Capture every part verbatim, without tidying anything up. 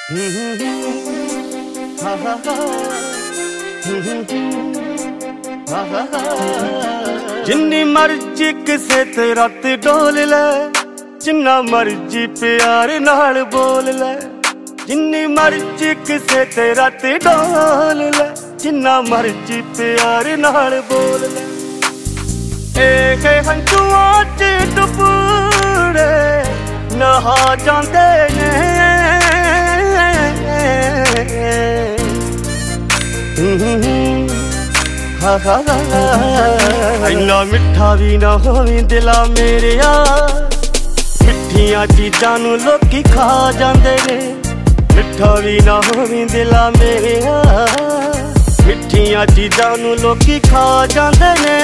जिन्नी मर्जी किसे ते रात डोल ले, जिन्ना मर्जी प्यार नाल बोल ले। जिन्नी मर्जी किसे ते रात डोल ले, जिन्ना मर्जी प्यार नाल बोल ले। एक हंझुआं च डुबड़े नहा जांदे ने, इन्ना मिठा भी ना होवी दिला मेरेया, मिठियां चीजां नू लोकी खा जांदे ने। मिठा भी ना होवी दिला मेरेया, मिठियां चीजां नू लोकी खा जांदे ने।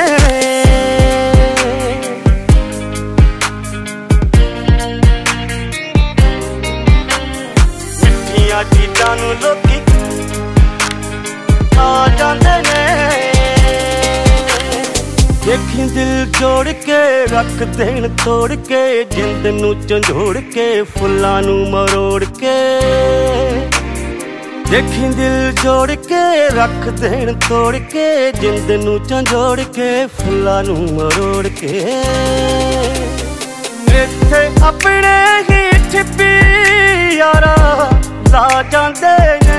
मिठियां चीजां नू लोकी खा जांदे ने। देखी दिल जोड़ के रख देन तोड़ के, जिंद नू झंझोड़ के फुल्लां नू मरोड़ के। देखी दिल जोड़ के रख देन तोड़ के, जिंद नू झंझोड़ के फुल्लां नू मरोड़ के। इत्थे अपने ही ठिप्पी यारा ला जांदे ने,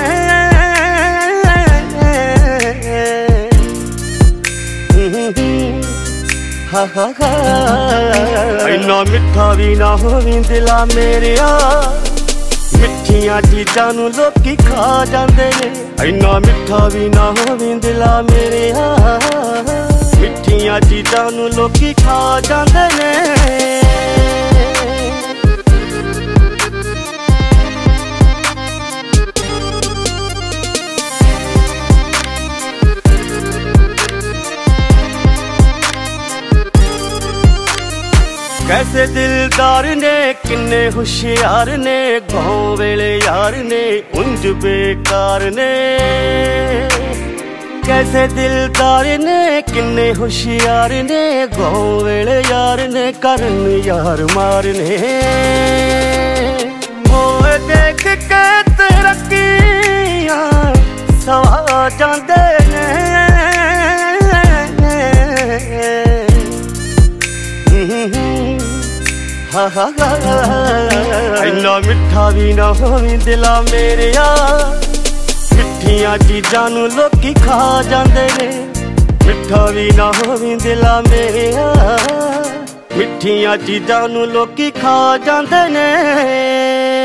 इन्ना मिठा भी ना होवी दिला मेरेया, मिठियां चीजां नू लोकी खा जांदे ने। इन्ना मिठा भी ना होवी दिला मेरेया, मिठियां चीजां नू लोकी खा जांदे ने। कैसे दिलदार ने किन्ने हुशियार ने, गाँव वेले यार ने उंज बेकार ने। कैसे दिलदार ने किन्ने हुशियार ने, गाँव वेले यार ने करन यार मार ने। होए देख के तरक्कियां सवा जांदे ने, इन्ना मिठा भी ना होवी दिला मेरेया, मिठियां चीजां नू लोकी खा जांदे ने। मिठा भी ना होवी दिला मेरेया, मिठियां चीजां नू लोकी खा जांदे ने।